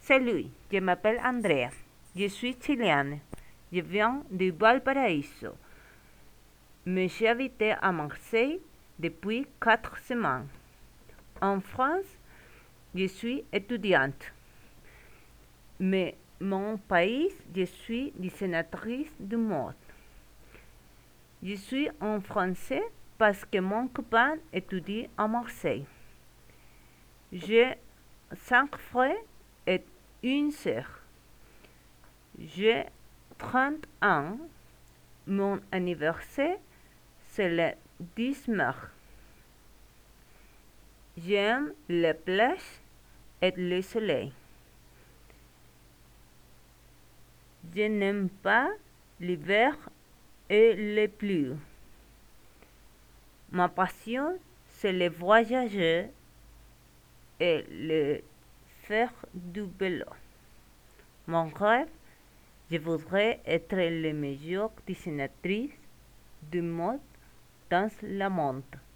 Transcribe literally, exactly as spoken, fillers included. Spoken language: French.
Salut, je m'appelle Andrea. Je suis chilienne. Je viens de Valparaiso. Mais j'ai habité à Marseille depuis quatre semaines. En France, je suis étudiante. Mais mon pays, je suis dessinatrice de mode. Je suis en français parce que mon copain étudie à Marseille. J'ai cinq frères et une sœur. J'ai trente ans. Mon anniversaire, c'est le dix mars. J'aime les plages et le soleil. Je n'aime pas l'hiver et les pluies. Ma passion, c'est le voyager et le faire du vélo. Mon rêve, je voudrais être la meilleure dessinatrice de mode dans le monde.